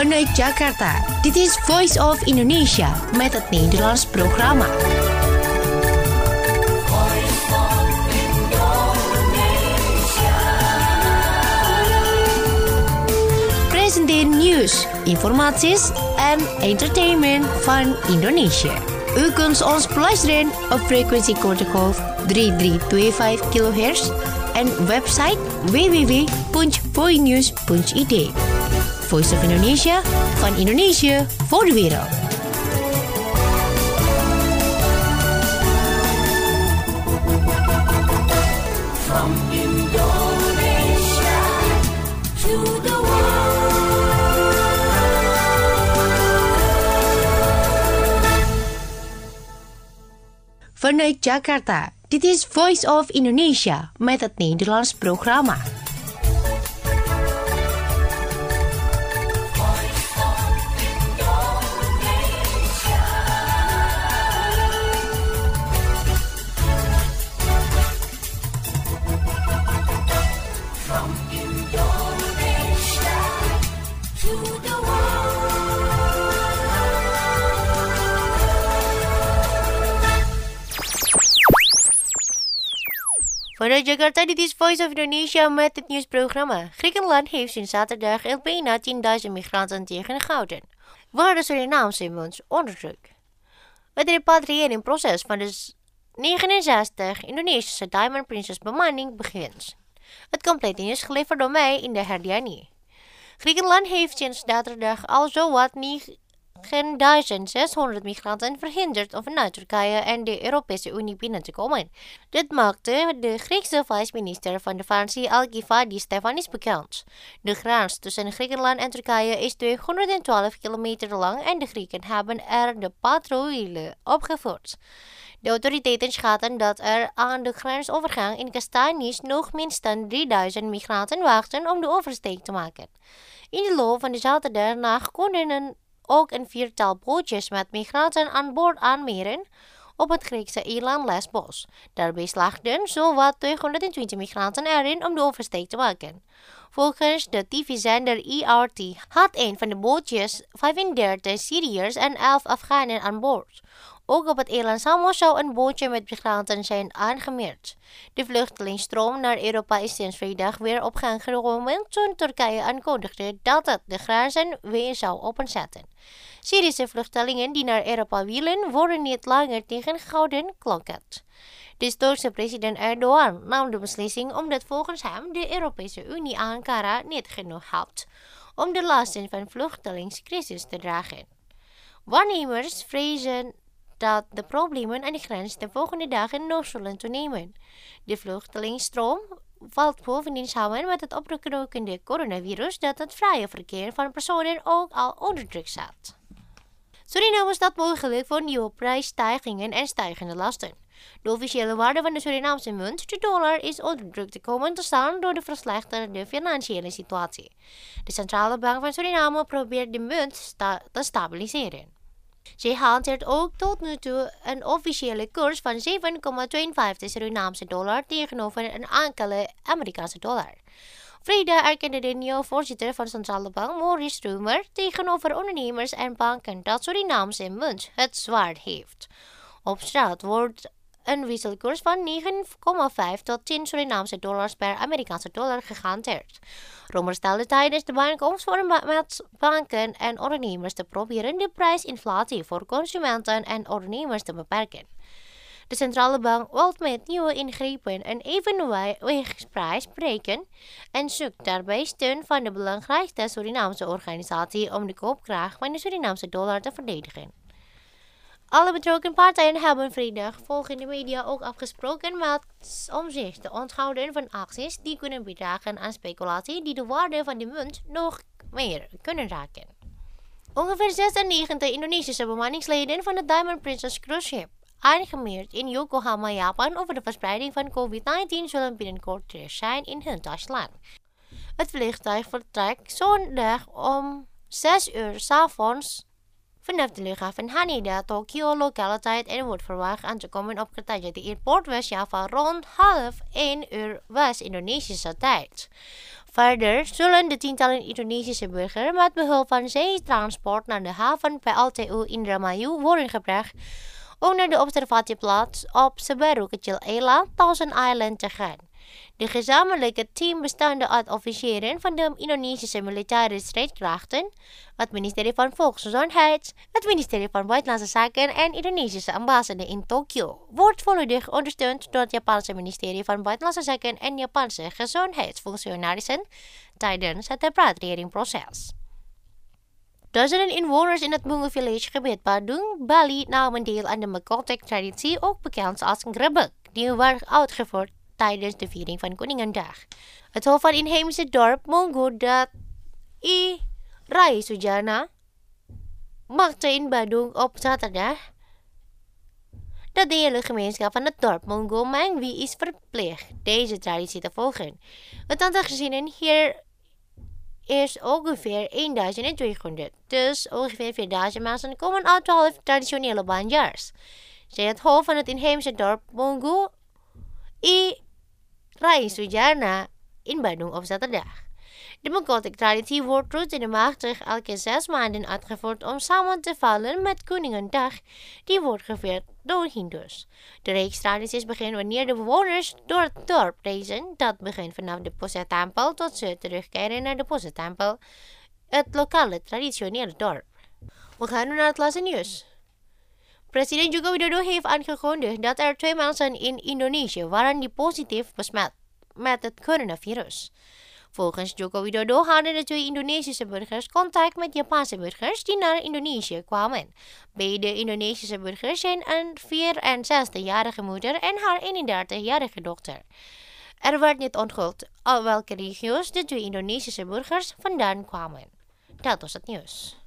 Vanuit Jakarta, dit is Voice of Indonesia met het Nederlands programma. Presenteer nieuws, informaties en entertainment van Indonesië. U kunt ons beluisteren op frequentie kortgolf 3325 kHz en website www.voinews.id. Voice of Indonesia, van Indonesië voor de wereld. From Indonesia to the world. Vanuit Jakarta, dit is Voice of Indonesia met het Nederlands programma. Vanuit Jakarta, dit is Voice of Indonesia met het nieuwsprogramma. Griekenland heeft sinds zaterdag bijna 10.000 migranten tegengehouden, waar de Surinaamse munt onderdrukt. Het repatriëringproces van de 69 Indonesische Diamond Princess bemanning begint. Het complete nieuws geleverd door mij in de Herdiani. Griekenland heeft sinds zaterdag al zowat 9.600 migranten verhinderd om vanuit Turkije en de Europese Unie binnen te komen. Dit maakte de Griekse vice-minister van Defensie Alkifadi Stefanis bekend. De grens tussen Griekenland en Turkije is 212 kilometer lang en de Grieken hebben er de patrouille opgevoerd. De autoriteiten schatten dat er aan de grensovergang in Kastanis nog minstens 3.000 migranten wachten om de oversteek te maken. In de loop van de zaterdag konden ook een 4-tal bootjes met migranten aan boord aanmeren op het Griekse eiland Lesbos. Daarbij slaagden zowat 220 migranten erin om de oversteek te maken. Volgens de tv-zender ERT had een van de bootjes 35 Syriërs en 11 Afghanen aan boord. Ook op het eiland Samos zou een bootje met migranten zijn aangemeerd. De vluchtelingsstroom naar Europa is sinds vrijdag weer op gang gekomen toen Turkije aankondigde dat het de grenzen weer zou openzetten. Syrische vluchtelingen die naar Europa willen worden niet langer tegengehouden, klonk het. De Turkse president Erdogan nam de beslissing omdat volgens hem de Europese Unie Ankara niet genoeg helpt om de lasten van de vluchtelingscrisis te dragen. Waarnemers vrezen dat de problemen aan de grens de volgende dagen nog zullen toenemen. De vluchtelingsstroom valt bovendien samen met het oprukkende coronavirus dat het vrije verkeer van personen ook al onder druk zet. Suriname staat mogelijk voor nieuwe prijsstijgingen en stijgende lasten. De officiële waarde van de Surinaamse munt, de dollar, is onder druk te komen te staan door de verslechterde financiële situatie. De Centrale Bank van Suriname probeert de munt te stabiliseren. Zij hanteert ook tot nu toe een officiële koers van 7,52 Surinaamse dollar tegenover een enkele Amerikaanse dollar. Vrijdag erkende de nieuwe voorzitter van de Centrale Bank, Maurice Strummer, tegenover ondernemers en banken dat Surinaamse munt het zwaar heeft. Op straat wordt een wisselkoers van 9,5 tot 10 Surinaamse dollars per Amerikaanse dollar gehanteerd. Roemer stelde tijdens de bijeenkomst voor met banken en ondernemers te proberen de prijsinflatie voor consumenten en ondernemers te beperken. De centrale bank wil met nieuwe ingrepen een evenwichtsprijs bereiken en zoekt daarbij steun van de belangrijkste Surinaamse organisatie om de koopkracht van de Surinaamse dollar te verdedigen. Alle betrokken partijen hebben vrijdag volgens de media ook afgesproken om zich te onthouden van acties die kunnen bijdragen aan speculatie die de waarde van de munt nog meer kunnen raken. Ongeveer 96 Indonesische bemanningsleden van het Diamond Princess cruise ship, aangemeerd in Yokohama, Japan, over de verspreiding van COVID-19 zullen binnenkort terug zijn in hun thuisland. Het vliegtuig vertrekt zondag om 6 uur 's avonds vanaf de luchthaven Haneda, Tokio, lokale tijd en wordt verwacht aan te komen op Kertajati Airport West Java rond 12:30 West-Indonesische tijd. Verder zullen de tientallen Indonesische burgers met behulp van zeetransport naar de haven PLTU Indramayu worden gebracht om naar de observatieplaats op Sebaru Kecil Eiland, Thousand Island te gaan. De gezamenlijke team bestaande uit officieren van de Indonesische militaire strijdkrachten, het ministerie van Volksgezondheid, het ministerie van Buitenlandse Zaken en Indonesische ambassade in Tokio, wordt volledig ondersteund door het Japanse ministerie van Buitenlandse Zaken en Japanse gezondheidsfunctionarissen tijdens het repatriëringproces. Duizenden inwoners in het Bungu Village gebied Badung, Bali namen deel aan de Makotek-traditie, ook bekend als Grebek, die werd uitgevoerd tijdens de viering van Koninginnedag. Het hoofd van inheemse dorp Monggo dat I. Rai Sujana maakte in Badung op zaterdag dat de hele gemeenschap van het dorp Monggo Mangwi is verplicht deze traditie te volgen. Het aantal gezinnen hier is ongeveer 1200, dus ongeveer 4000 mensen komen uit 12 traditionele Banjars, zei het hoofd van het inheemse dorp Monggo I. Rai Sujana in Badung op zaterdag. De Makotek-traditie wordt routinematig elke 6 maanden uitgevoerd om samen te vallen met Koninginnedag, die wordt gevierd door Hindoes. De reeks tradities begint wanneer de bewoners door het dorp reizen. Dat begint vanaf de Posa-tempel tot ze terugkeren naar de Posa-tempel, het lokale traditionele dorp. We gaan nu naar het laatste nieuws. President Joko Widodo heeft aangekondigd dat er 2 mensen in Indonesië waren die positief besmet met het coronavirus. Volgens Joko Widodo hadden de 2 Indonesische burgers contact met Japanse burgers die naar Indonesië kwamen. Beide Indonesische burgers zijn een 64-jarige moeder en haar 31-jarige dochter. Er werd niet onthuld uit welke regio's de 2 Indonesische burgers vandaan kwamen. Dat was het nieuws.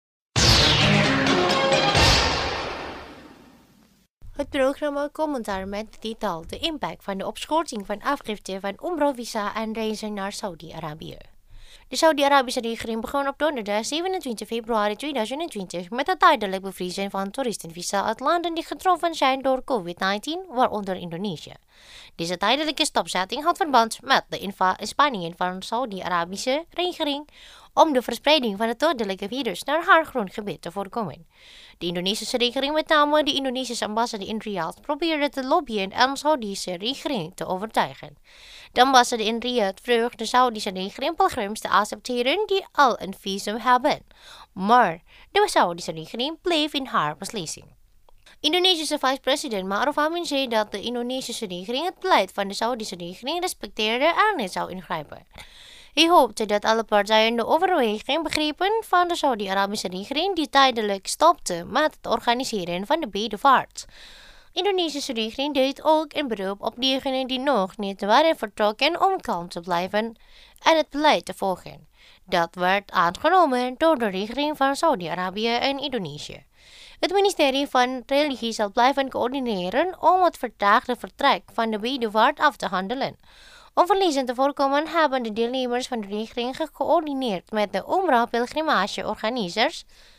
Het programma Commentaar met de titel De impact van de opschorting van afgifte van Umroh-visa en reizen naar Saudi-Arabië. De Saudi-Arabische regering begon op donderdag 27 februari 2020 met het tijdelijk bevriezen van toeristenvisa uit landen die getroffen zijn door COVID-19, waaronder Indonesië. Deze tijdelijke stopzetting had verband met de inspanningen van de Saudi-Arabische regering om de verspreiding van het dodelijke virus naar haar grondgebied te voorkomen. De Indonesische regering, met name de Indonesische ambassade in Riyadh, probeerde te lobbyen en de Saudische regering te overtuigen. De ambassade in Riyadh vroeg de Saudische regering pelgrims te accepteren die al een visum hebben, maar de Saudische regering bleef in haar beslissing. Indonesische vice-president Ma'ruf Amin zei dat de Indonesische regering het beleid van de Saudische regering respecteerde en niet zou ingrijpen. Hij hoopte dat alle partijen de overweging begrepen van de Saudi-Arabische regering die tijdelijk stopte met het organiseren van de bedevaart. De Indonesische regering deed ook een beroep op diegenen die nog niet waren vertrokken om kalm te blijven en het beleid te volgen. Dat werd aangenomen door de regering van Saudi-Arabië en Indonesië. Het ministerie van Religie zal blijven coördineren om het vertraagde vertrek van de bedevaart af te handelen. Om verliezen te voorkomen hebben de deelnemers van de regering gecoördineerd met de Umrah-pilgrimageorganisers,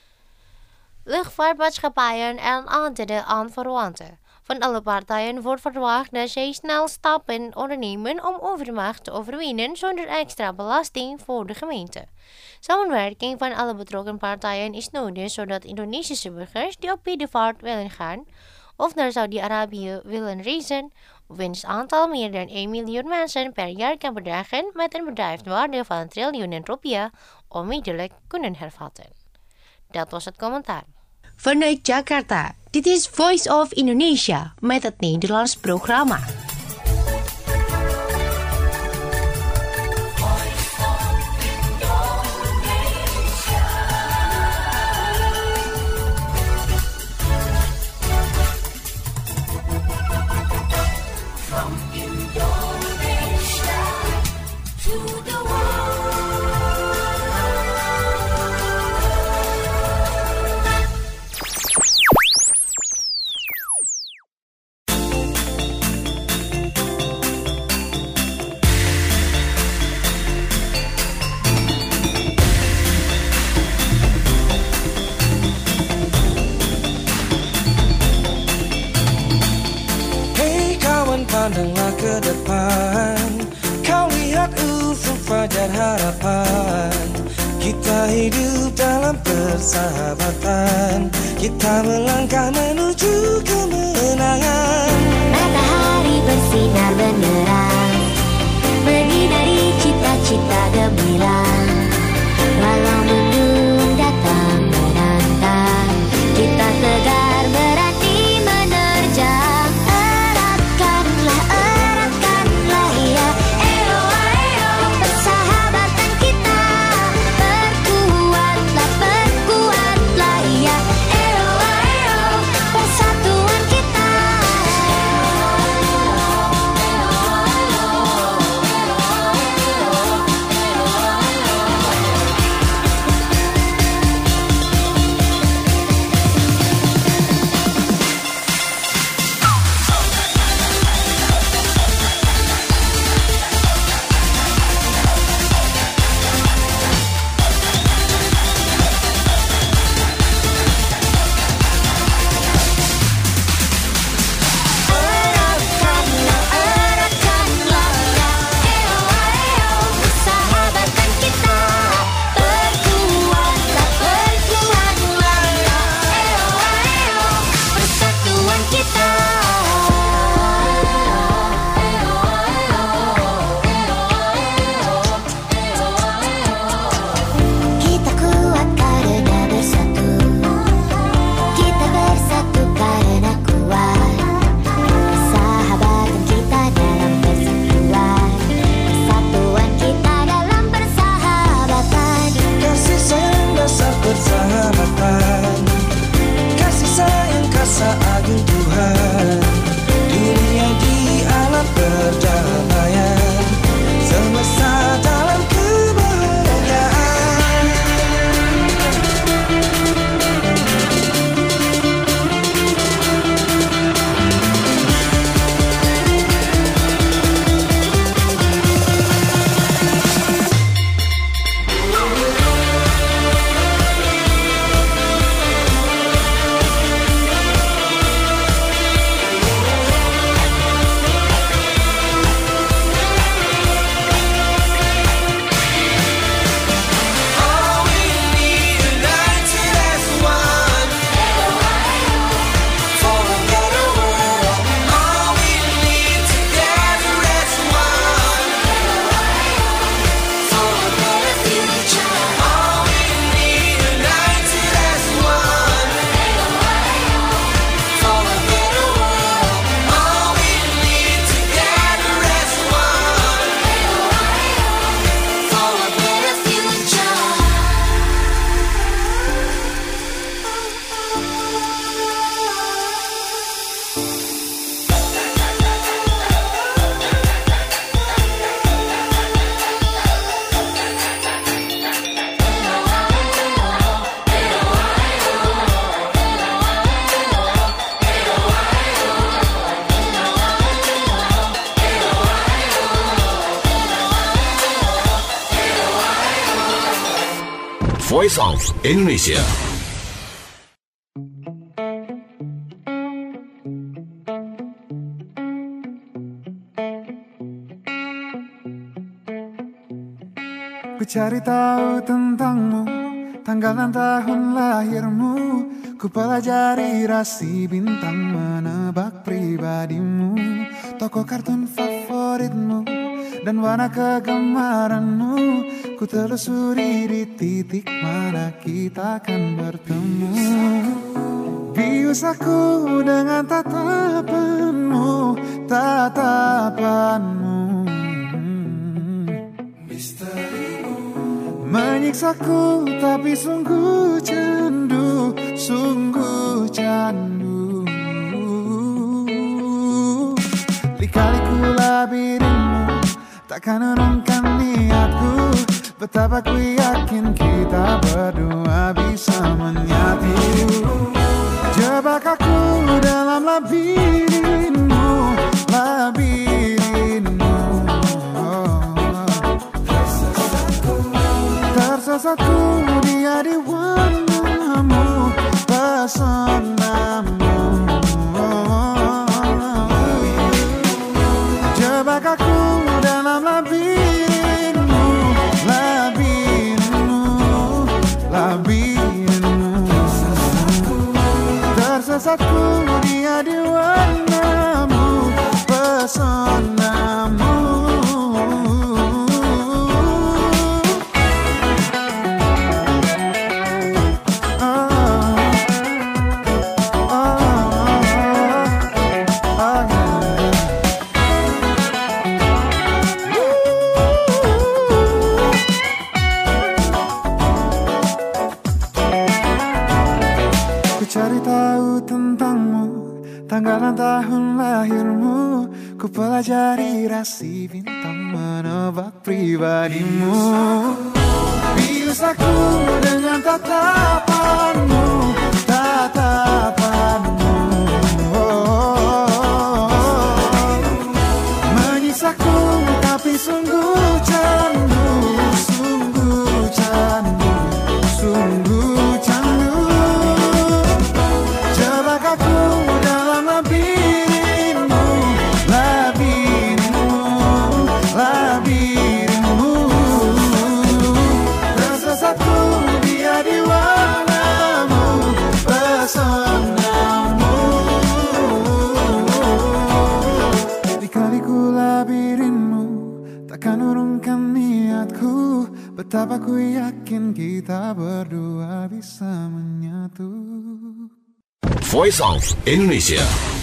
luchtvaartmaatschappijen en andere aanverwanten. Van alle partijen wordt verwacht dat zij snel stappen ondernemen om overmacht te overwinnen zonder extra belasting voor de gemeente. Samenwerking van alle betrokken partijen is nodig zodat Indonesische burgers die op bedevaart willen gaan of naar Saudi-Arabië willen reizen, wiens aantal meer dan 1 miljoen mensen per jaar kan bedragen met een bedrijfswaarde van triljoenen rupiah, onmiddellijk kunnen hervatten. Dat was het commentaar. Vanuit Jakarta, dit is Voice of Indonesia met het Nederlands programma. Pandanglah ke depan, kau lihat ufuk fajar harapan. Kita hidup dalam persahabatan, kita melangkah menuju kemenangan. Matahari bersinar benderang, menyinari cita-cita gemilang. Walau mendung datang menantang, kita tegar berani menerjang. Eratkanlah ya, ayo ayo, persahabatan kita. Perkuatlah ya, ayo ayo, persatuan kita. Eratkanlah ya, ayo ayo, persahabatan kita. Perkuatlah ya, ayo ayo, persatuan kita. Kita kuat karena bersatu, kita bersatu karena kuat. Persahabatan kita dalam persatuan, persatuan kita dalam persahabatan. Kasih sayang dasar persahabatan, kasih sayang kasa agung Tuhan. Dunia di alam perdamaian, semesta dalam kebahagiaan. All we need united as one, for a better world. All we need together as one, for a better future. All we need united as one, for a better world. All we need together as one, for a better future. Voice of Indonesia. Ku cari tahu tentangmu, tanggal dan tahun lahirmu. Ku pelajari rasi bintang, menebak pribadimu. Tokoh kartun favoritmu dan warna kegemaranmu. Ku telusuri di titik mana kita akan bertemu. Bius aku dengan tatapanmu, tatapanmu. Menyiksaku tapi sungguh candu, sungguh candu. Lika-liku labirinmu takkan urungkan niatku. Betapa ku yakin kita berdua bisa menyatu. Jebak aku dalam labirinmu, labirinmu. Tersesatku dia di warnamu, pesonamu. tahun lahirmu, ku pelajari rasi bintang menebak pribadimu. Biasaku dengan tatapanmu, tatapanmu, menyisaku tapi sungguh candu, sungguh candu, sungguh candu. Jebak aku dalam labirinmu, labirinmu, labirinmu. Tersesatku dia di warnamu, pesonamu. Di-kaliku labirinmu, takkan urungkan niatku. Betapa ku yakin kita berdua bisa menyatu. Voice of Indonesia.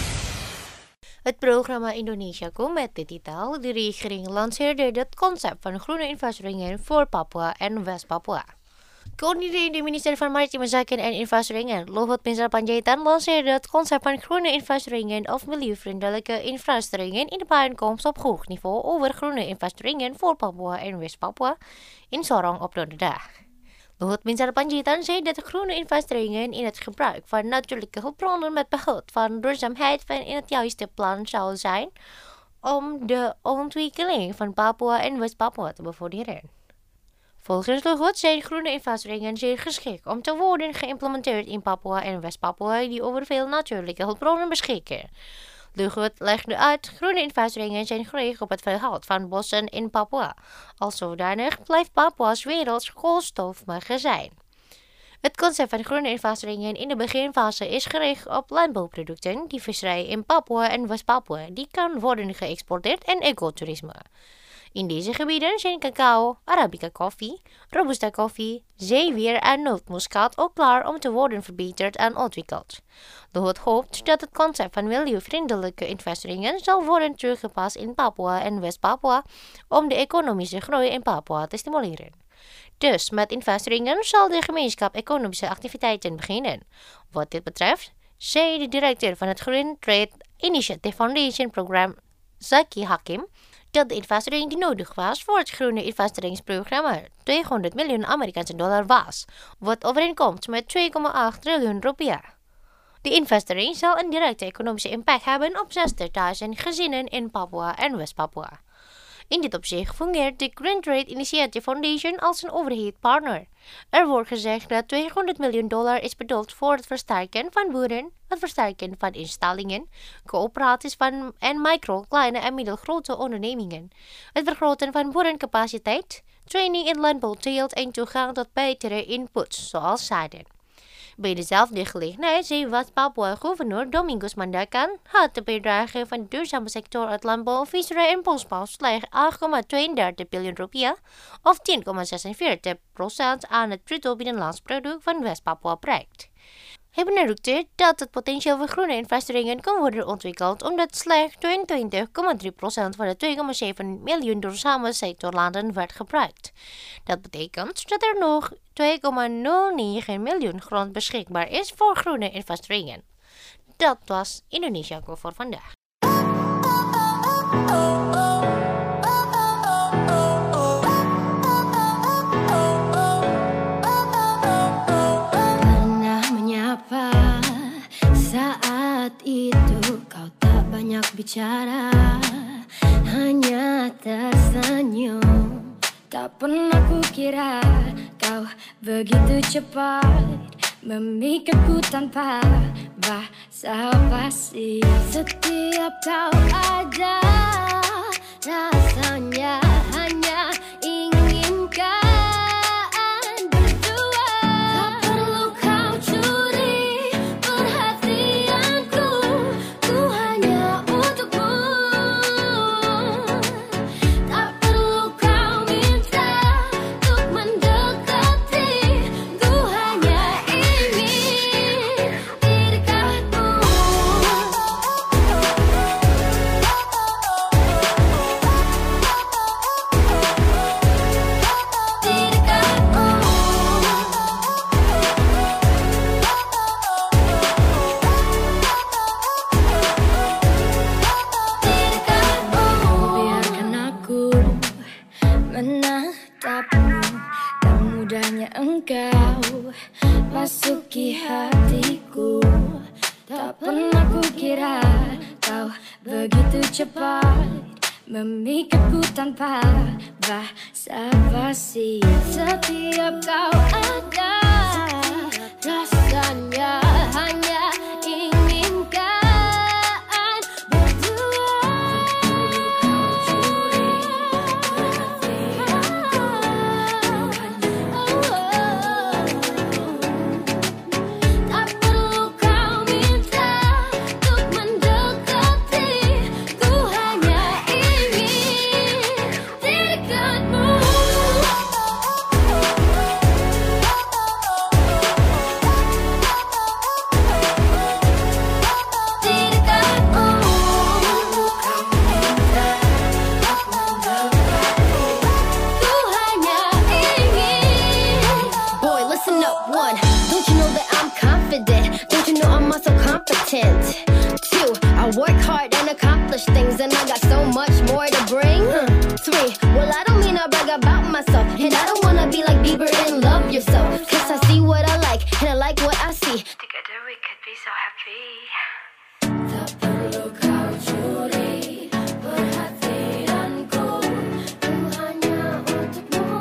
Het programma Indonesiaku met de titel De regering lanceerde het concept van groene investeringen voor Papua en West-Papua. Coördinerende minister van Maritime Zaken en Investeringen, Luhut Binsar Panjaitan, lanceerde het concept van groene investeringen of milieuvriendelijke investeringen in de bijeenkomst op hoog niveau over groene investeringen voor Papua en West-Papua in Sorong op donderdag. Luhut Binsar Panjaitan zei dat groene investeringen in het gebruik van natuurlijke hulpbronnen met behulp van duurzaamheid van in het juiste plan zou zijn om de ontwikkeling van Papua en West-Papua te bevorderen. Volgens Luhut zijn groene investeringen zeer geschikt om te worden geïmplementeerd in Papua en West-Papua die over veel natuurlijke hulpbronnen beschikken. Luhut legde uit, groene investeringen zijn gericht op het verhoud van bossen in Papua. Als zodanig blijft Papua's werelds koolstofmagazijn. Het concept van groene investeringen in de beginfase is gericht op landbouwproducten, die visserij in Papua en West-Papua, die kan worden geëxporteerd en ecotourisme. In deze gebieden zijn cacao, Arabica koffie, Robusta koffie, zeewier en nootmuskaat ook klaar om te worden verbeterd en ontwikkeld. Luhut hoopt dat het concept van milieuvriendelijke investeringen zal worden toegepast in Papua en West-Papua om de economische groei in Papua te stimuleren. Dus met investeringen zal de gemeenschap economische activiteiten beginnen. Wat dit betreft, zei de directeur van het Green Trade Initiative Foundation Program, Zaki Hakim, dat de investering die nodig was voor het groene investeringsprogramma $200 miljoen was, wat overeenkomt met 2,8 triljoen rupiah. De investering zal een directe economische impact hebben op 60.000 gezinnen in Papua en West-Papua. In dit opzicht fungeert de Green Trade Initiative Foundation als een overheidpartner. Er wordt gezegd dat $200 miljoen is bedoeld voor het versterken van boeren, het versterken van instellingen, coöperaties en micro, kleine en middelgrote ondernemingen, het vergroten van boerencapaciteit, training in landbouwteelt en toegang tot betere inputs, zoals zaden. Bij dezelfde gelegenheid zei West-Papua-gouverneur Domingos Mandacan had de bijdrage van de duurzame sector uit landbouw, visserij en bosbouw slechts 8,32 biljoen rupiah of 10,46% aan het bruto binnenlands product van West-Papua bereikt. Hij benadrukte dat het potentieel voor groene investeringen kan worden ontwikkeld omdat slechts 22,3% van de 2,7 miljoen duurzame sectorlanden werd gebruikt. Dat betekent dat er nog 2,09 miljoen grond beschikbaar is voor groene investeringen. Dat was Indonesiaku voor vandaag. Saat itu kau tak banyak bicara, hanya tersenyum. Tak pernah kukira kau begitu cepat memikirku tanpa basa-basi. Setiap kau ada, rasanya hanya inginkan begitu cepat, memikatku tanpa basa-basi. Setiap kau ada, rasanya hanya inginkan berdua. Tak perlu kau minta untuk mendekati, ku hanya ingin di dekatmu. Di dekatmu. Ku hanya ingin. Boy, listen up, one. Don't you know that I'm confident? Don't you know I'm also competent? Two, I work hard and accomplish things, and I got so much more to bring. Three, well, I don't mean I brag about myself, and I don't wanna be like Bieber and love yourself. Cause I see what I like, and I like what I see. Together we could be so happy. Tak perlu kau curi perhatianku, ku hanya untukmu.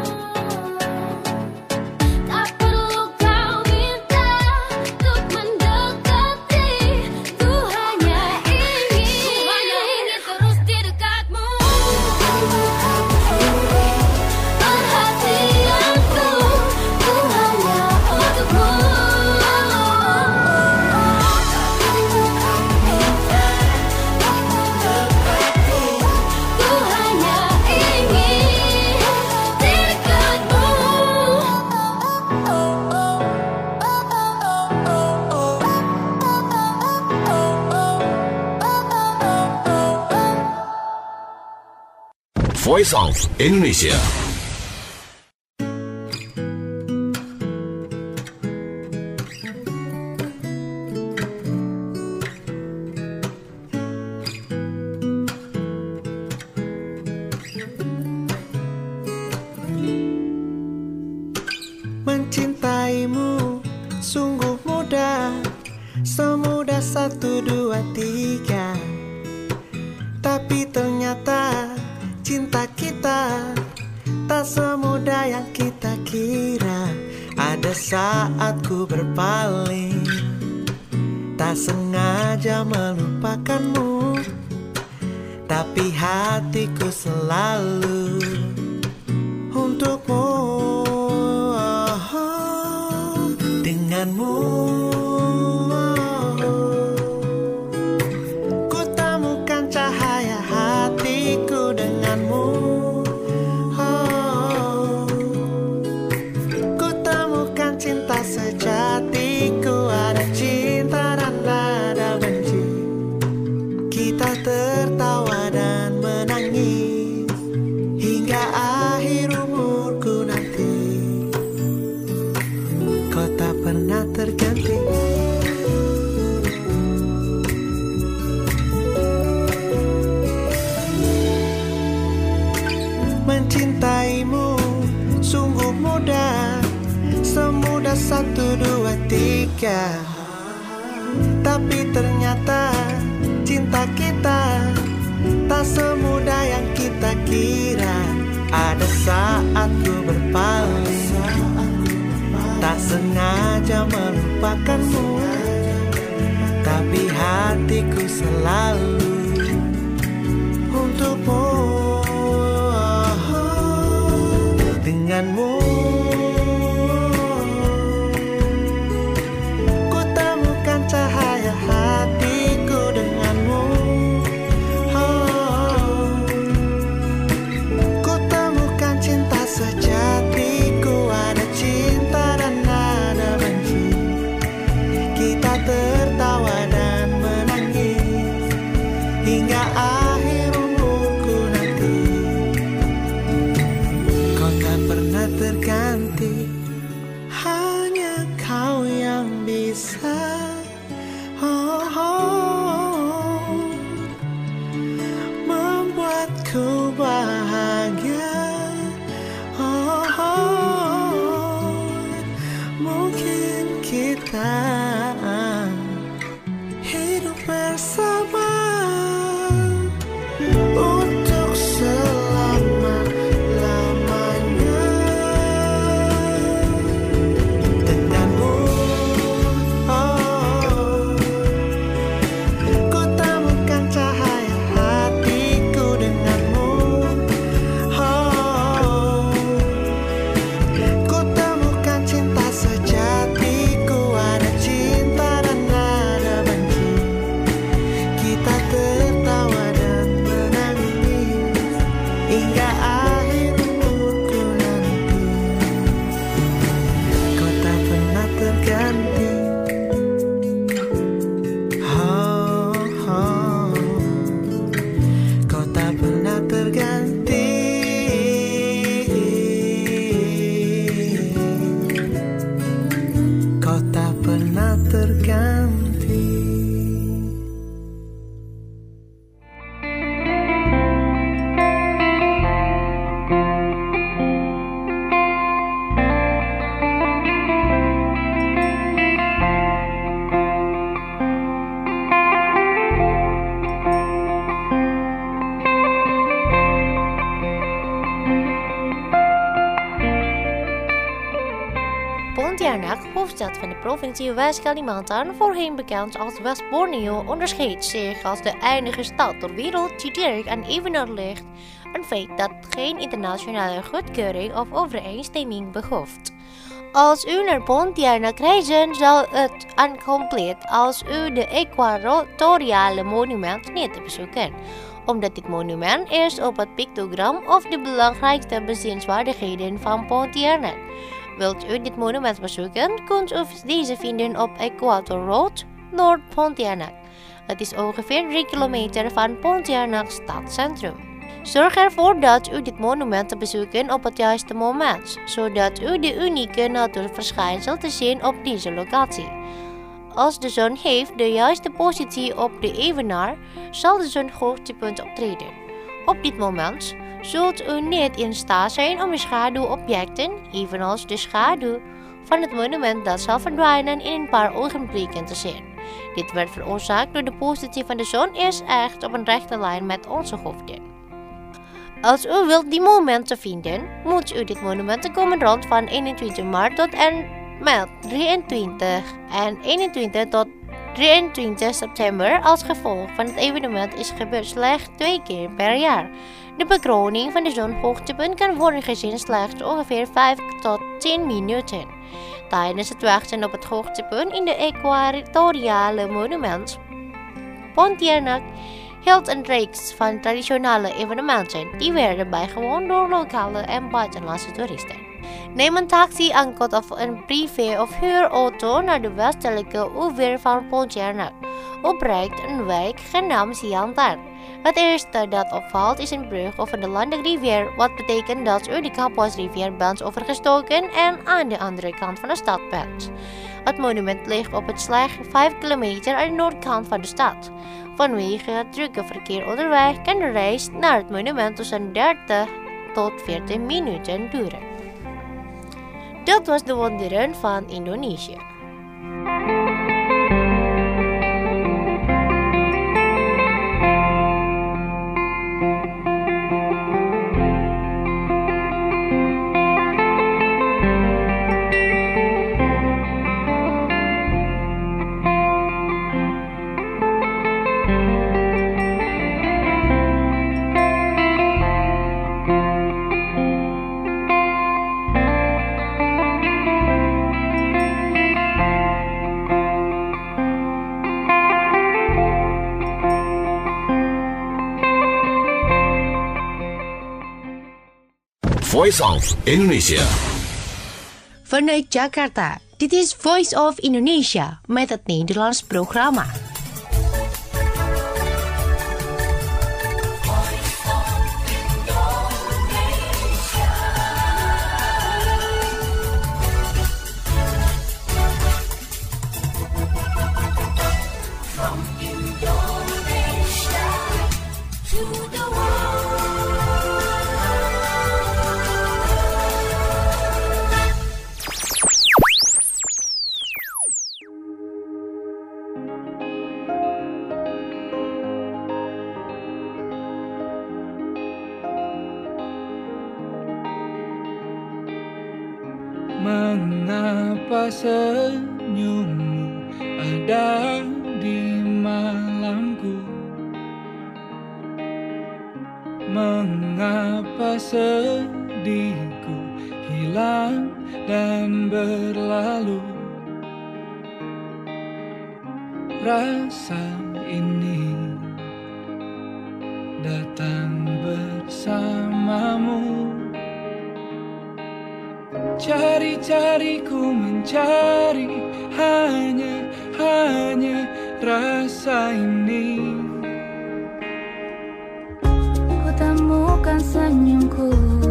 Tak perlu kau minta untuk mendekati, ku hanya ingin terus di dekatmu. Perhatianku, ku hanya untukmu. Ku hanya ingin di dekatmu. Voice of Indonesia. Mencintaimu sungguh mudah, semudah 1, 2, 3. Tapi ternyata cinta kita tak semudah yang kita kira. Ada saat ku berpaling, tak sengaja melupakanmu, tapi hatiku selalu untukmu. Denganmu ku temukan cahaya hatiku. Denganmu ku temukan cinta sejatiku. Ada cinta dan ada benci, kita tertawa dan menangis hingga akhir umurku nanti. Kau tak pernah terganti. Mencintaimu sungguh mudah, semudah 1, 2, 3. Tapi ternyata cinta kita tak semudah yang kita kira. Ada saat ku berpaling, tak sengaja melupakanmu, tapi hatiku selalu untukmu. Denganmu ku temukan cahaya hatiku. Denganmu ku temukan cinta sejatiku. Ada cinta dan ada benci, kita tertawa dan menangis stad van de provincie West-Kalimantan, voorheen bekend als West-Borneo, onderscheidt zich als de enige stad ter wereld die direct aan evenaar ligt, een feit dat geen internationale goedkeuring of overeenstemming behoeft. Als u naar Pontianak reizen, zal het incompleet als u de Equatoriale Monument niet bezoeken, omdat dit monument is op het pictogram of de belangrijkste bezienswaardigheden van Pontianak. Wilt u dit monument bezoeken, kunt u deze vinden op Equator Road, Noord Pontianak. Het is ongeveer 3 kilometer van Pontianak stadcentrum. Zorg ervoor dat u dit monument bezoeken op het juiste moment, zodat u de unieke natuurverschijnsel te zien op deze locatie. Als de zon heeft de juiste positie op de evenaar, zal de zonhoogtepunt optreden. Op dit moment zult u niet in staat zijn om de schaduwobjecten, evenals de schaduw van het monument dat zal verdwijnen, in een paar ogenblikken te zien. Dit werd veroorzaakt door de positie van de zon is echt op een rechte lijn met onze hoofden. Als u wilt die momenten vinden, moet u dit monument komen rond van 21 maart tot en met 23 en 21 tot 23 september. Als gevolg van het evenement is gebeurd slechts 2 keer per jaar. De bekroning van de zonhoogtepunt kan worden gezien slechts ongeveer 5 tot 10 minuten. Tijdens het wachten op het hoogtepunt in de Equatoriale Monument Pontianak hield een reeks van traditionele evenementen die werden bijgewoond door lokale en buitenlandse toeristen. Neem een taxi, angkot of een privé- of huurauto naar de westelijke oever van Pontianak. U bereikt een wijk genaamd Siantar. Het eerste dat opvalt is een brug over de Landerivier, wat betekent dat u de Kapuasrivier bent overgestoken en aan de andere kant van de stad bent. Het monument ligt op het slechts 5 kilometer aan de noordkant van de stad. Vanwege het drukke verkeer onderweg kan de reis naar het monument tussen 30 tot 40 minuten duren. Dat was de wonderen van Indonesië. Voice of Indonesia. Vanuit Jakarta, dit is Voice of Indonesia met het Nederlands programma. Mengapa senyummu ada di malamku? Mengapa sedihku hilang dan berlalu? Rasa ini datang bersamamu. Cari-cari ku mencari hanya rasa ini. Ku temukan senyumku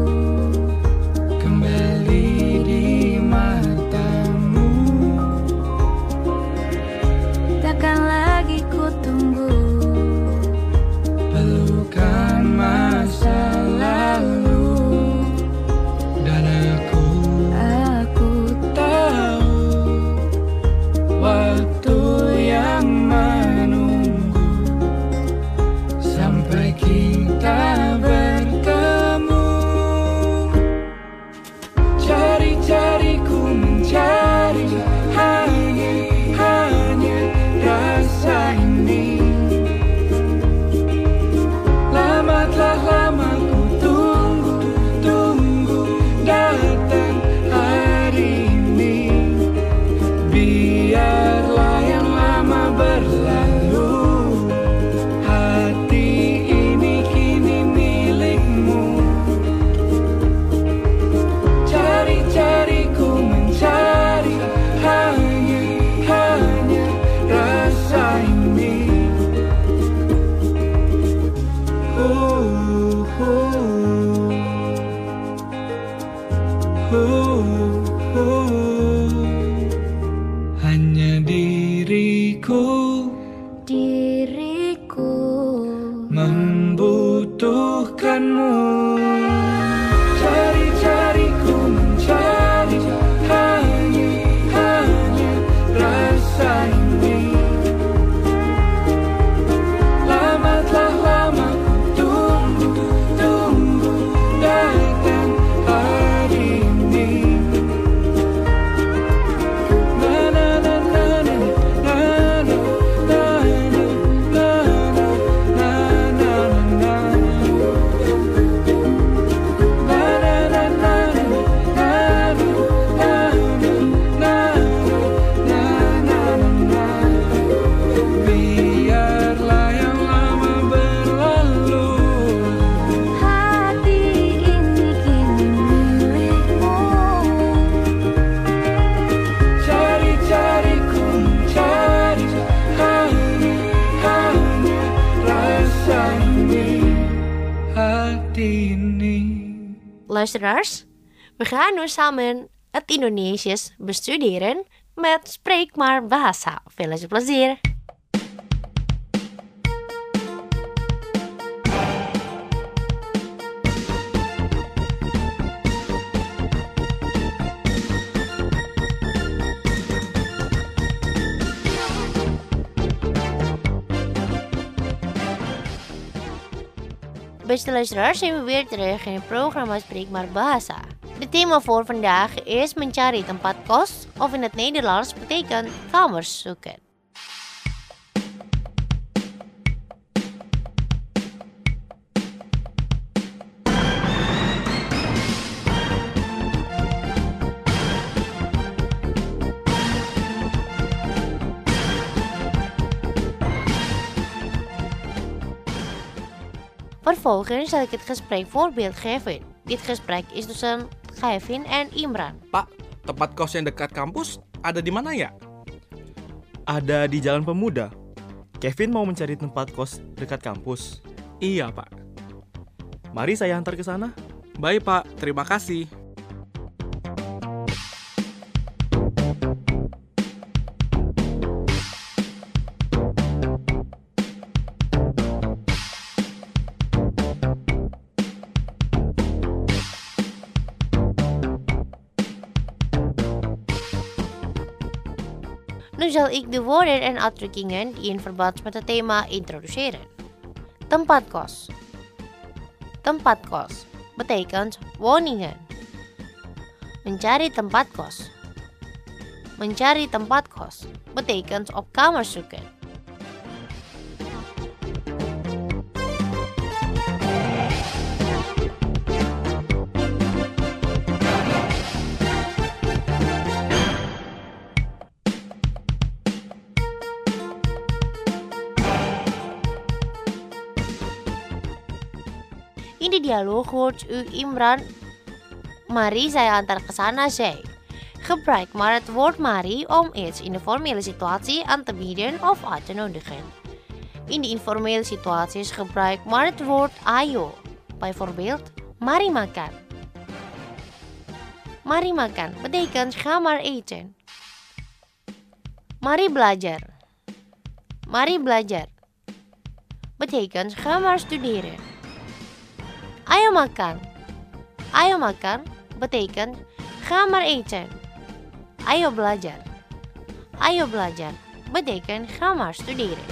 kembali di matamu. takkan lagi ku tunggu Pelukan masa lalu. Dan aku tahu waktu yang menunggu Hanya diriku membutuhkanmu. Cari-cari ku mencari hanya rasa ini. Telah lama ku tunggu datang hari ini. Na na na na na na na na na na na na. Biarlah yang lama berlalu. Hati ini kini milikmu. Cari-cari ku mencari hanya rasa ini, hati ini. Luisteraars, we gaan nu samen het Indonesisch bestuderen met Spreek maar Bahasa. Veel plezier! Beste luisteraars, zijn we weer terug in het programma Spreek maar Bahasa. Het thema voor vandaag is mencari tempat kos, of in het Nederlands betekent kamers zoeken. Vervolgens zal ik het gesprek voorbeeld geven. Dit gesprek is tussen Kevin en Imran. Pak, tempat kos yang dekat kampus ada di mana ya? Ada di Jalan Pemuda. Kevin mau mencari tempat kos dekat kampus. Iya, Pak. Mari saya antar ke sana. Baik, Pak. Terima kasih. Nu zal ik de woorden en uitdrukkingen die in verband met het thema introduceren. Tempat kos. Tempat kos betekent woningen. Mencari tempat kos. Mencari tempat kos betekent op kamers zoeken. In de dialoog hoort u Imran, Mari saya antar ke sana zei. Gebruik maar het woord Mari om iets in de formele situatie aan te bieden of uit te nodigen. In de informele situaties gebruik maar het woord ayo. Bijvoorbeeld, mari makan. Mari makan betekent ga maar eten. Mari belajar. Mari belajar betekent ga maar studeren. Ayo makan. Ayo makan betekent ga maar eten. Ayo belajar. Ayo belajar betekent ga maar studeren.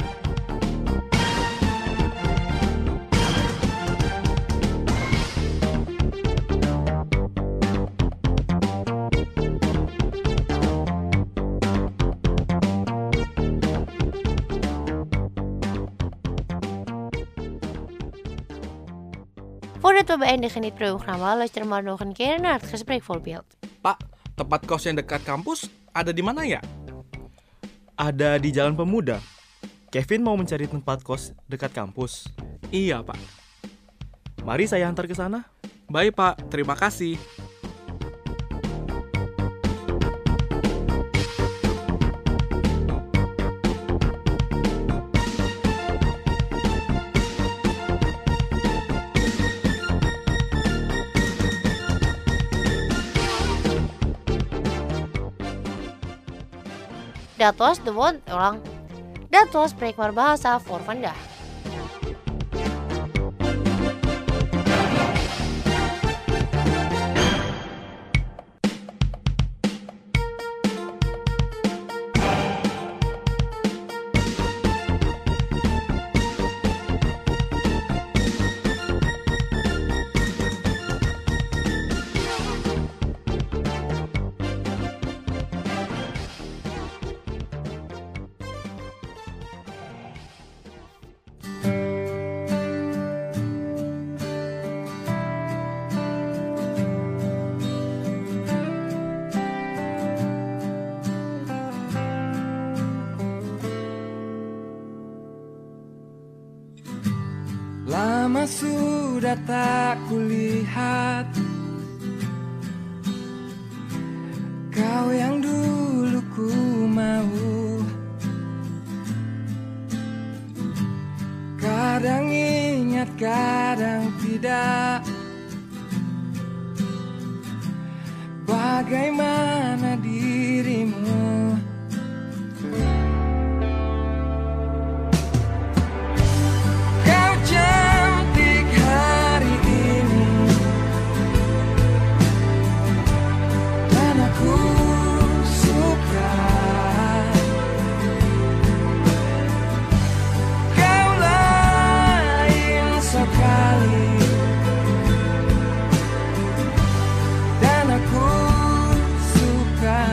Voordat we beëindigen dit programma, luister maar nog een keer naar het gesprekvoorbeeld. Pak, tempat kos yang dekat kampus ada di mana ya? Ada di Jalan Pemuda. Kevin mau mencari tempat kos dekat kampus. Iya, Pak. Mari saya antar ke sana. Baik, Pak. Terima kasih. That was Prekmar Bahasa for Vandah. Lama sudah tak kulihat kau yang dulu ku mau. Kadang ingat, kadang tidak. Bagaimana dirimu? Kau cantik hari ini, dan aku suka. Kau lain sekali, dan aku suka.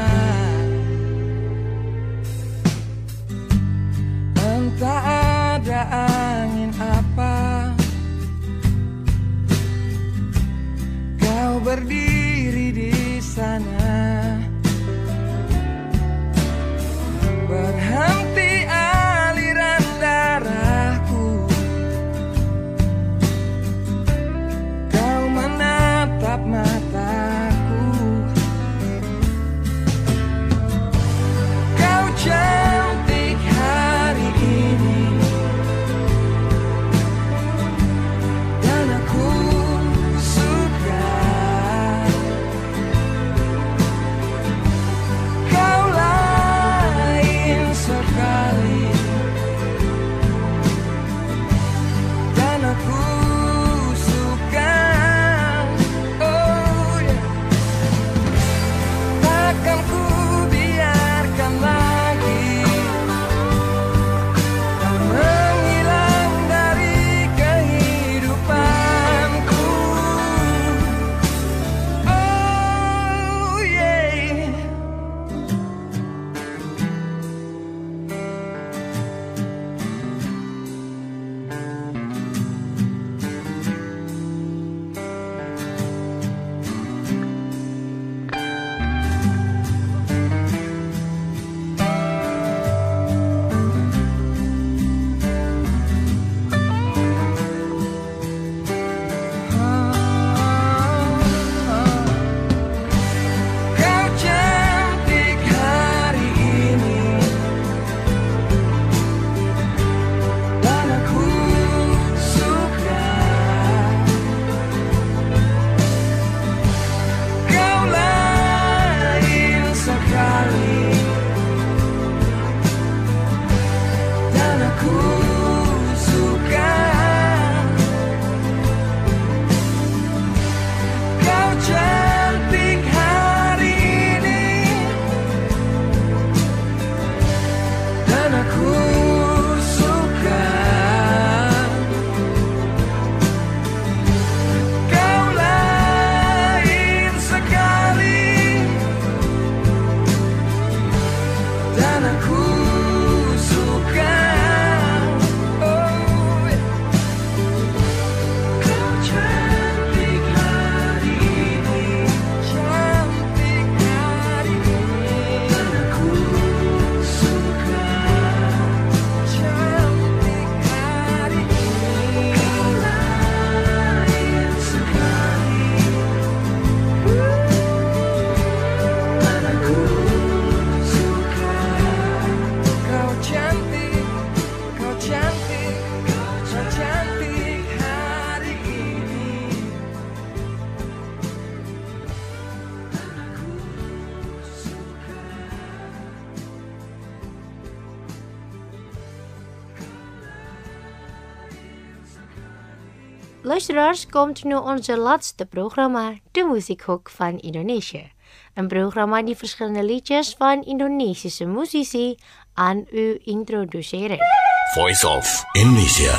Luisteraars, komt nu onze laatste programma, de Muziekhoek van Indonesië. Een programma die verschillende liedjes van Indonesische muzici aan u introduceren. Voice of Indonesia.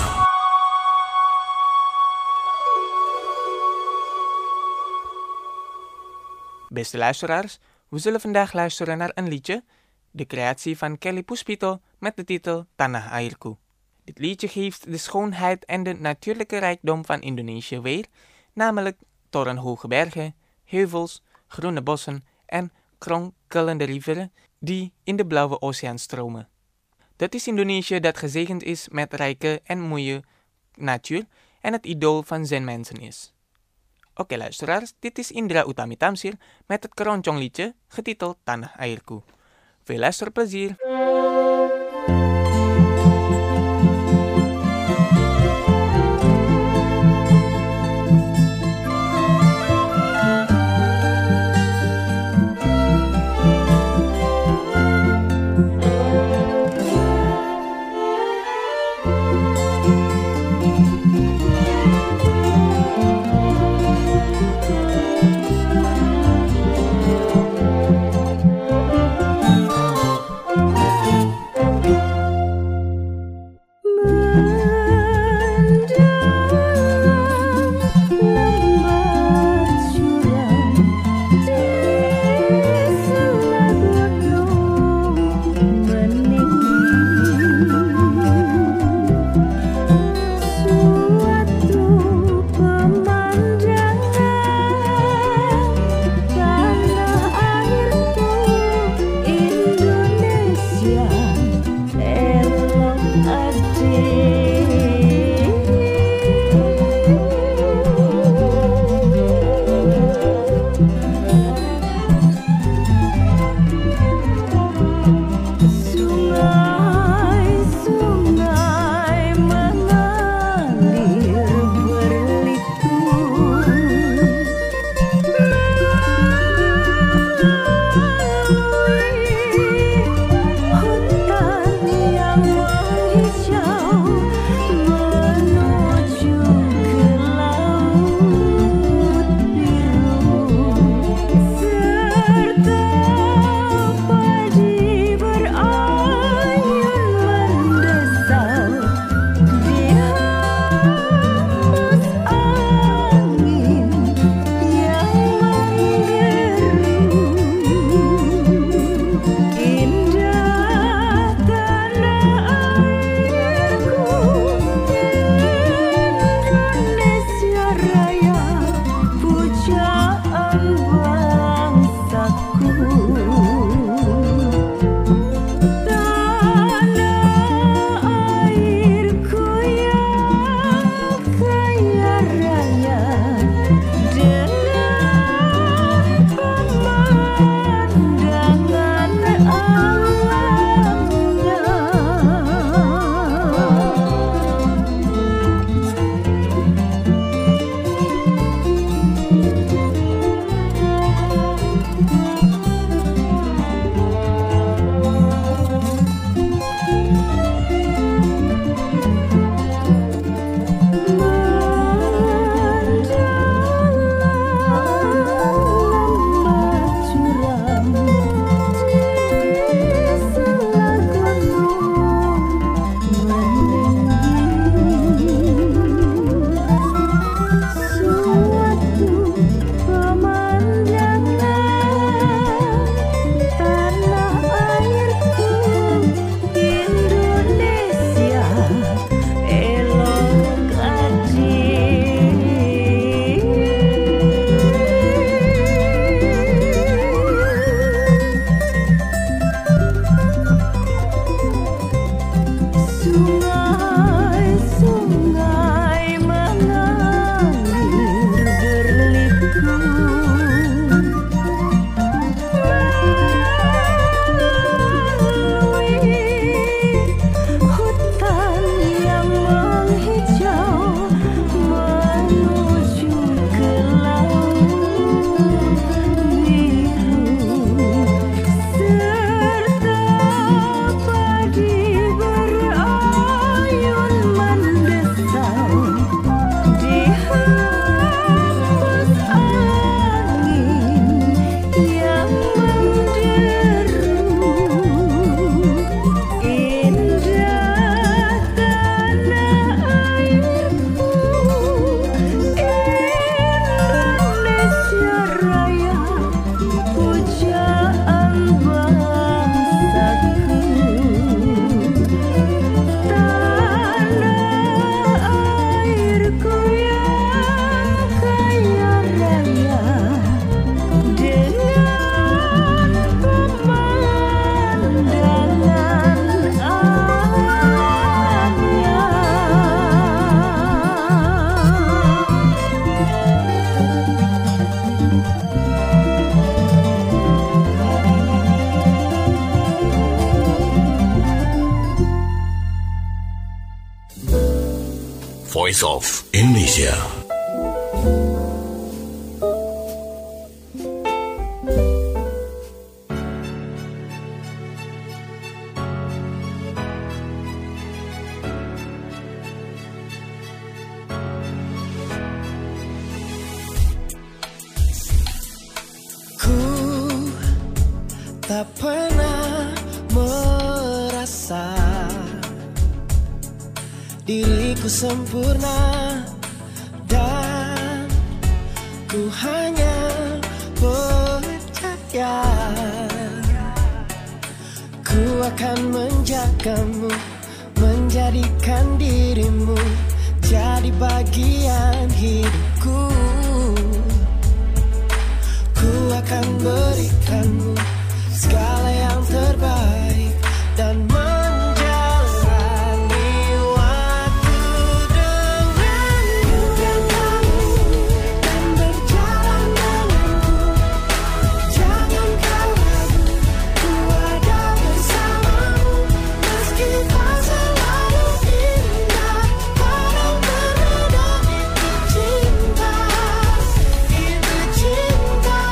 Beste luisteraars, we zullen vandaag luisteren naar een liedje, de creatie van Kelly Puspito met de titel Tanah Airku. Dit liedje geeft de schoonheid en de natuurlijke rijkdom van Indonesië weer, namelijk torenhoge bergen, heuvels, groene bossen en kronkelende rivieren die in de blauwe oceaan stromen. Dat is Indonesië dat gezegend is met rijke en mooie natuur en het idool van zijn mensen is. Oké luisteraars, dit is Indra Utami Tamsil met het keroncong-liedje getiteld Tanah Airku. Veel luisterplezier! Voice of Indonesia. Tak pernah merasa diriku sempurna dan ku hanya percaya ku akan menjagamu, menjadikan dirimu jadi bagian hidupku. Ku akan berikanmu segala yang terbaik dan menjalani waktu denganmu dan berjalan denganku. Jangan kau ragu, ku ada bersamamu meski tak selalu indah. Walau berbeda itu cinta, itu cinta.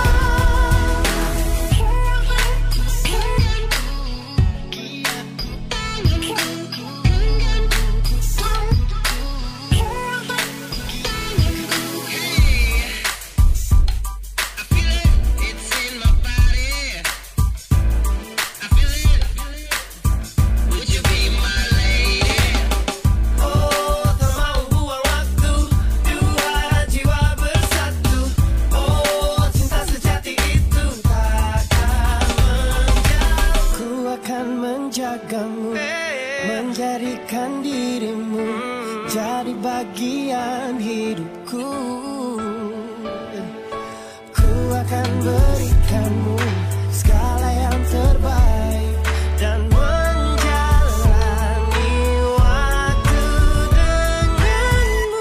Menjagamu, menjadikan dirimu jadi bagian hidupku. Ku akan berikanmu segala yang terbaik dan menjalani waktu denganmu.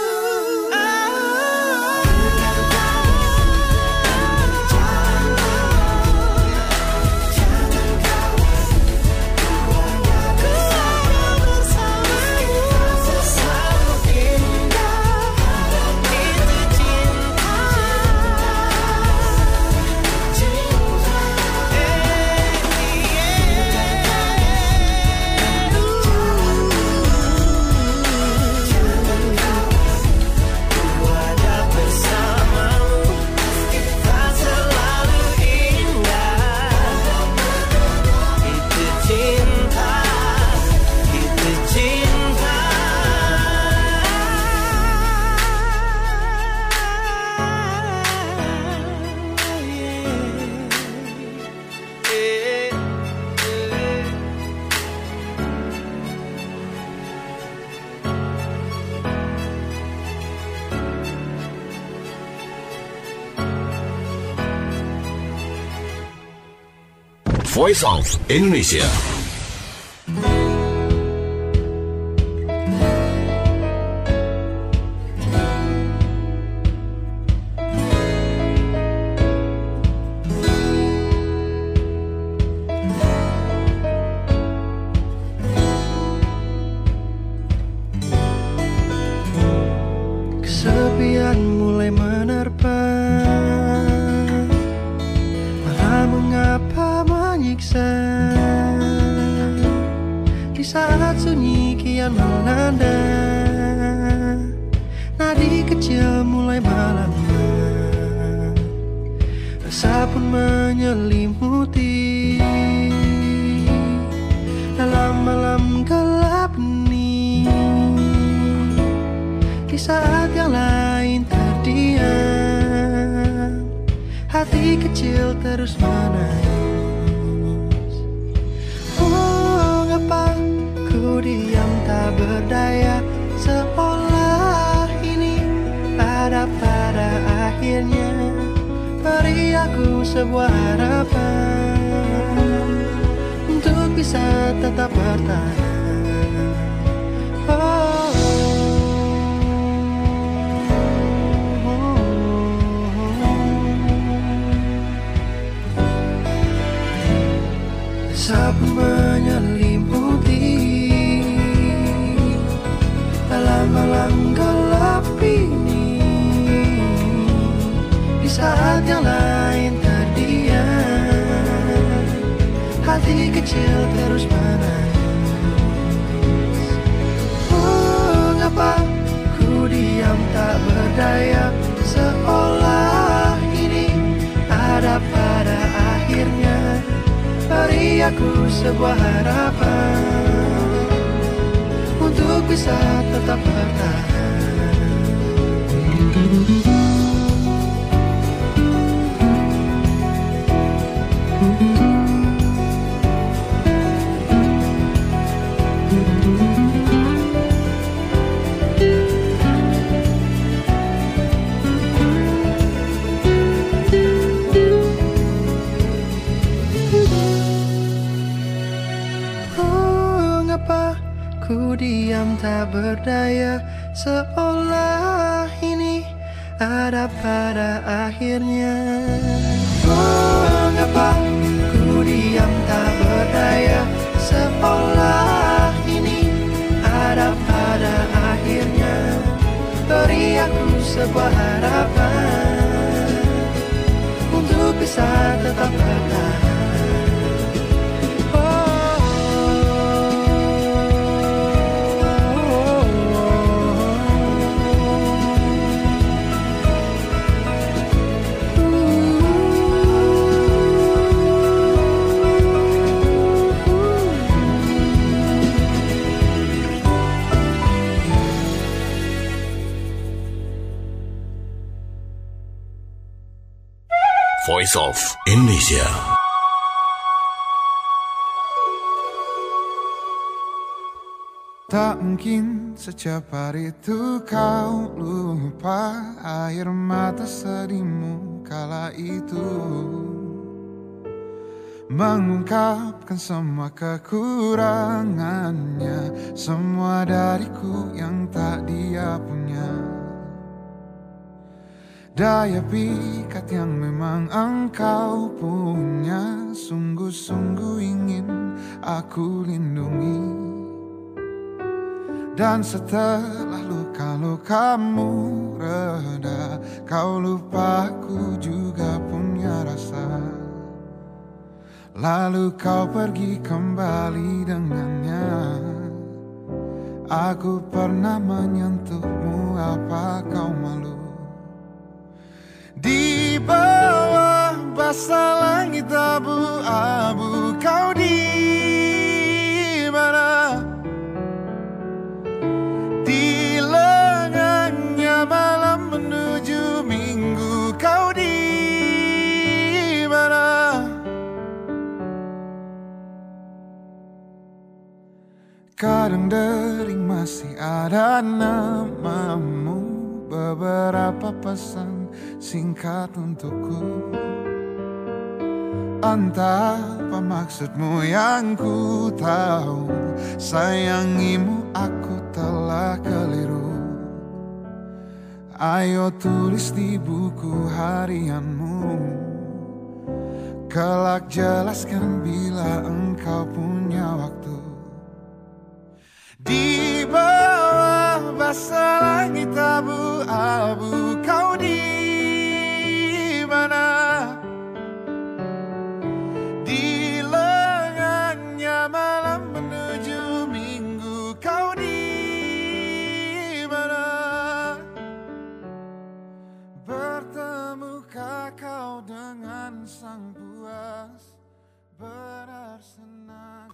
Voice of Indonesia. Kesepian mulai menerpa, marah mengapa menyiksa. Di saat sunyi kian melanda, nadi kecil mulai melanda. Rasa pun menyelimuti dalam malam gelap ini. Di saat yang lain terdiam, hati kecil terus menangis. Oh, ngapa ku diam tak berdaya, seolah ini ada pada akhirnya. Beri aku sebuah harapan untuk bisa tetap bertahan. Oh, sapu menyelimuti dalam malam gelap ini, di saat yang lain terdiam, hati kecil terus menangis. Mengapa ku diam tak berdaya, seolah ini ada pada akhirnya. Beri aku sebuah harapan untuk bisa tetap bertahan. Ku diam tak berdaya, seolah ini ada pada akhirnya. Mengapa ku diam tak berdaya, seolah ini ada pada akhirnya. Beri aku sebuah harapan untuk bisa tetap bertahan. Voice of Indonesia. Tak mungkin secepat itu kau lupa air mata sedihmu kala itu, mengungkapkan semua kekurangannya, semua dariku yang tak dia punya. Daya pikat yang memang engkau punya, sungguh-sungguh ingin aku lindungi. Dan setelah luka-lukamu reda, kau lupa aku juga punya rasa. Lalu kau pergi kembali dengannya. Aku pernah menyentuhmu, apa kau malu? Di bawah basah langit abu-abu, kau di mana? Di lengannya malam menuju minggu, kau di mana? Kadang dering masih ada namamu, beberapa pesan singkat untukku. Entah apa maksudmu yang ku tahu, sayangimu aku telah keliru. Ayo tulis di buku harianmu, kelak jelaskan bila engkau punya waktu. Di bawah basah langit abu-abu, kau di mana? Di lengannya malam menuju minggu, kau di mana? Bertemukah kau dengan sang puas berarsenal?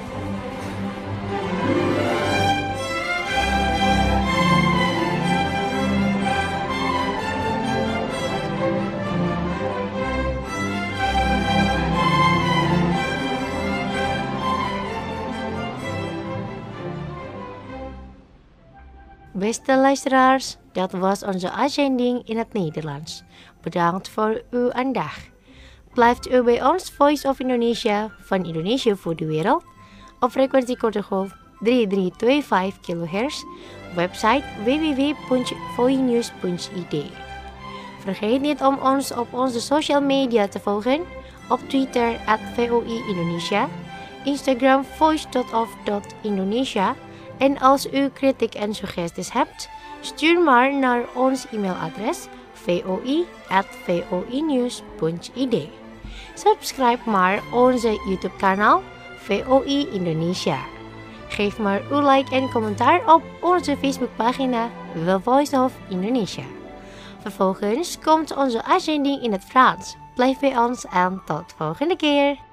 Beste luisteraars, dat was onze uitzending in het Nederlands. Bedankt voor uw aandacht. Blijft u bij ons Voice of Indonesia van Indonesië voor de wereld op frequentie korte golf 3325 kHz, website www.voinews.id. Vergeet niet om ons op onze social media te volgen, op Twitter @VOI Indonesia, Instagram voice.of.indonesia En als u kritiek en suggesties hebt, stuur maar naar ons e-mailadres voi@voinews.id. Subscribe maar onze YouTube-kanaal VOI Indonesia. Geef maar uw like en commentaar op onze Facebookpagina The Voice of Indonesia. Vervolgens komt onze uitzending in het Frans. Blijf bij ons en tot volgende keer.